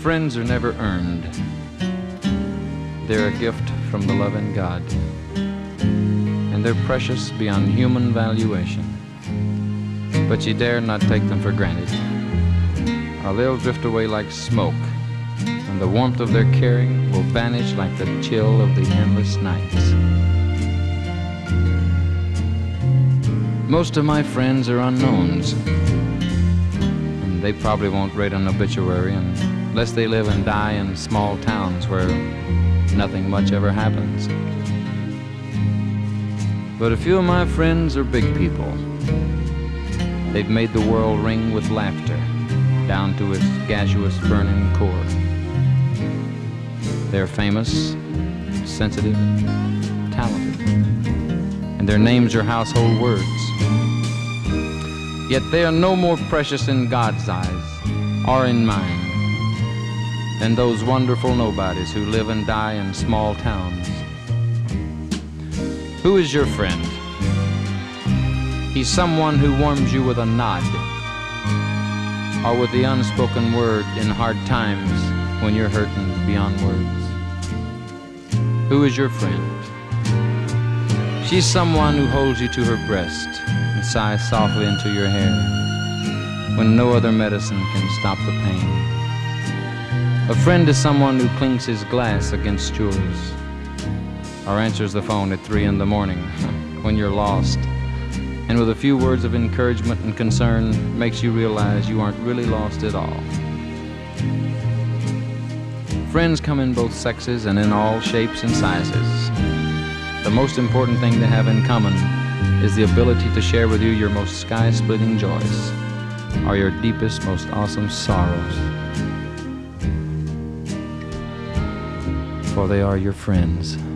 Friends are never earned. They're a gift from the loving God, and they're precious beyond human valuation. But you dare not take them for granted, or they'll drift away like smoke, and the warmth of their caring will vanish like the chill of the endless nights. Most of my friends are unknowns, and they probably won't rate an obituary unless they live and die in small towns where nothing much ever happens. But a few of my friends are big people. They've made the world ring with laughter down to its gaseous burning core. They're famous, sensitive, talented, and their names are household words. Yet they are no more precious in God's eyes or in mine than those wonderful nobodies who live and die in small towns. Who is your friend? He's someone who warms you with a nod, or with the unspoken word in hard times when you're hurting beyond words. Who is your friend? She's someone who holds you to her breast and sighs softly into your hair when no other medicine can stop the pain. A friend is someone who clinks his glass against yours, or answers the phone at 3 in the morning when you're lost, and with a few words of encouragement and concern makes you realize you aren't really lost at all. Friends come in both sexes and in all shapes and sizes. The most important thing they have in common is the ability to share with you your most sky-splitting joys or your deepest, most awesome sorrows. For they are your friends.